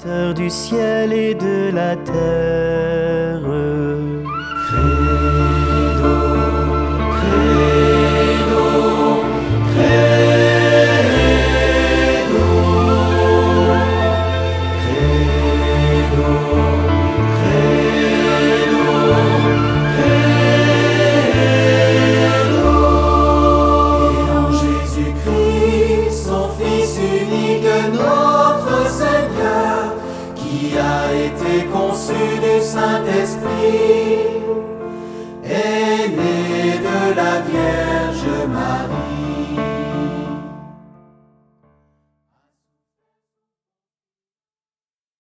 Créateur du ciel et de la terre. Credo, credo, credo, credo, credo, credo. Et en Jésus-Christ, son Fils unique, notre Seigneur, qui a été conçu du Saint-Esprit,